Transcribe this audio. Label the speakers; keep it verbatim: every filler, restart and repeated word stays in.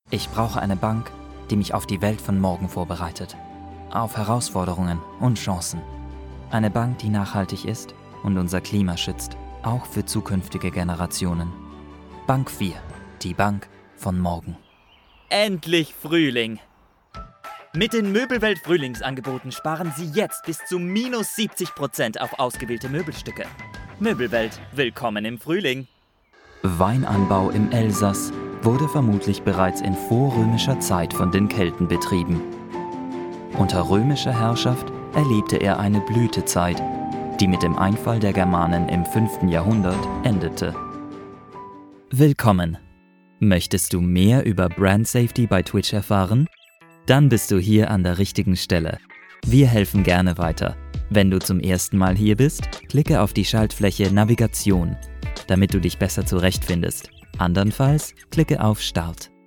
Speaker 1: Ich brauche eine Bank, die mich auf die Welt von morgen vorbereitet. Auf Herausforderungen und Chancen. Eine Bank, die nachhaltig ist und unser Klima schützt, auch für zukünftige Generationen. Bank vier, die Bank von morgen.
Speaker 2: Endlich Frühling! Mit den Möbelwelt-Frühlingsangeboten sparen Sie jetzt bis zu minus siebzig Prozent auf ausgewählte Möbelstücke. Möbelwelt, willkommen im Frühling!
Speaker 1: Weinanbau im Elsass wurde vermutlich bereits in vorrömischer Zeit von den Kelten betrieben. Unter römischer Herrschaft erlebte er eine Blütezeit, die mit dem Einfall der Germanen im fünften Jahrhundert endete. Willkommen! Möchtest du mehr über Brand Safety bei Twitch erfahren? Dann bist du hier an der richtigen Stelle. Wir helfen gerne weiter. Wenn du zum ersten Mal hier bist, klicke auf die Schaltfläche Navigation, damit du dich besser zurechtfindest. Andernfalls klicke auf Start.